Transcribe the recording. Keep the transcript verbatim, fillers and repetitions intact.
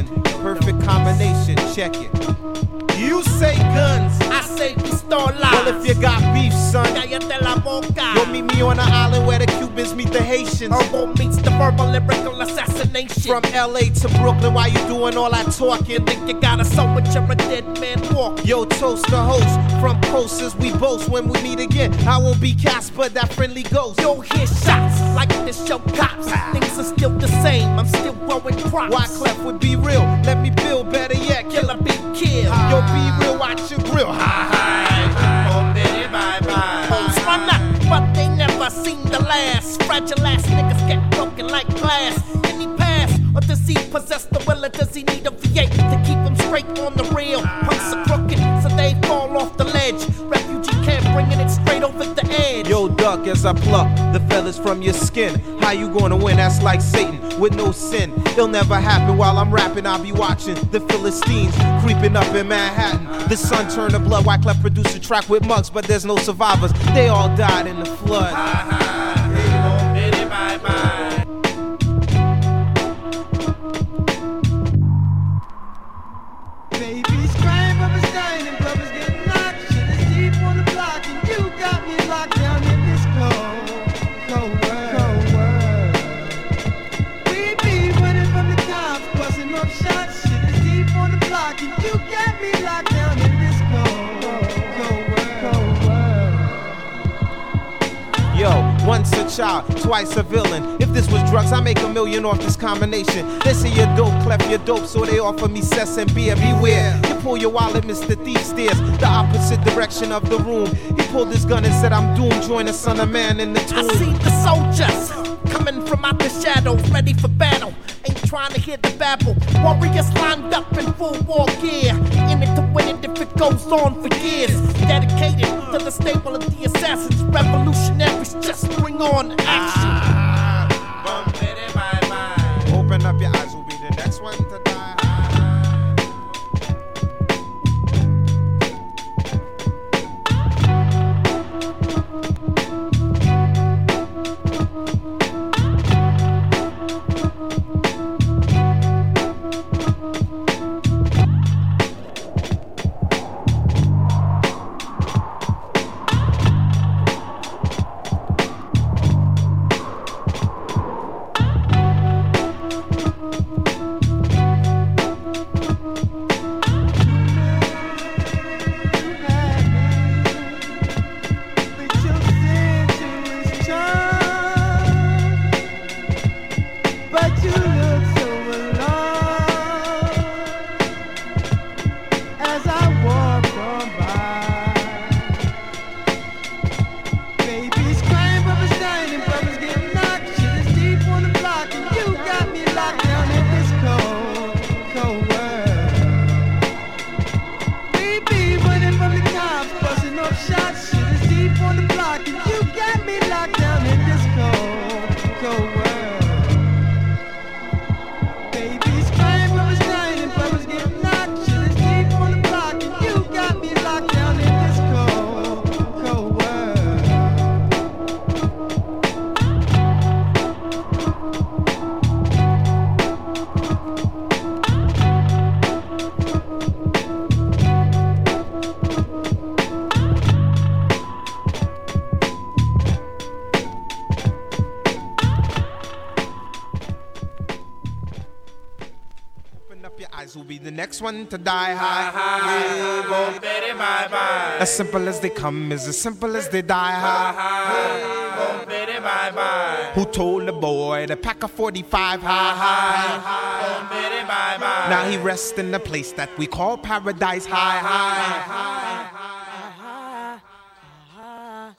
Asian. Perfect combination, check it. You say guns, I say pistola. well if you got beef, son, Cállate la boca. you'll meet me on the island where the Cubans meet the Haitians. Herbal meets the verbal lyrical assassination. From L A to Brooklyn, why you doing all that talking? think you got a soul, but you're a dead man walking. Yo, toast the host. From posters we boast when we meet again. I won't be Casper, that friendly ghost. You'll hear shots like this show cops. Things are still the same, I'm still growing crops. Wyclef would be real, let me build, better yet, Killer be killed. Yo, be real, watch your grill. Hi, hi, oh, baby, bye, bye. Hoes run up, but they never seen the last. Fragile ass niggas get broken like glass. Can he pass, or does he possess the will, or does he need a V eight to keep him straight on the rail? Punks are crooked, so they fall off the ledge. Refugee camp bringing it straight over the edge. Yo, duck as I pluck the feathers from your skin. How you gonna win? That's like Satan with no sin. It'll never happen while I'm rapping. I'll be watching the Philistines creeping up in Manhattan. The sun turned to blood. Wyclef produced a track with mugs, but there's no survivors. They all died in the flood. Ha ha, hey, oh, baby, bye bye. Babies crying, brothers dying, and brothers getting knocked. Shit is deep on the block, and you got me locked down in this cold, cold world. Cold world. We be running from the cops, busting up shots. Shit is deep on the block, and you got me locked down in this cold, cold world. Cold world. Yo, once a child, twice a villain. If this was drugs, I make a million off this combination. They say you're dope, Clef, you're dope, so they offer me cess and beer. Beware, you pull your wallet, Mister Thief stares the opposite direction of the room. He pulled his gun and said, I'm doomed, join the son of man in the tomb. I see the soldiers coming from out the shadows, ready for battle. Ain't trying to hear the babble. Warriors lined up in full war gear, in it to win it if it goes on for years. Dedicated to the stable of the assassins, revolutionaries, just bring on action. Ah, bye, bye. Open up your eyes, will be the next one to die. Will be the next one to die high. Hi, hi, baby, bye bye. As simple as they come is as simple as they die high. Hi, baby, bye bye. Who told the boy to pack a forty-five high high? Baby, bye bye. Now he rests in the place that we call paradise high high.